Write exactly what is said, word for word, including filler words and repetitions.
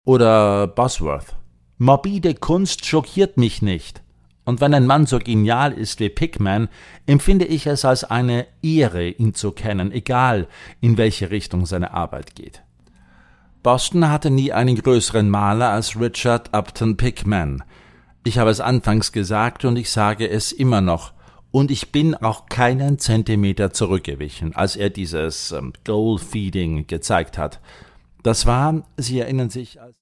Oder Bosworth. Morbide Kunst schockiert mich nicht. Und wenn ein Mann so genial ist wie Pickman, empfinde ich es als eine Ehre, ihn zu kennen, egal in welche Richtung seine Arbeit geht. Boston hatte nie einen größeren Maler als Richard Upton Pickman. Ich habe es anfangs gesagt und ich sage es immer noch. Und ich bin auch keinen Zentimeter zurückgewichen, als er dieses ähm, Goal-Feeding gezeigt hat. Das war, Sie erinnern sich, als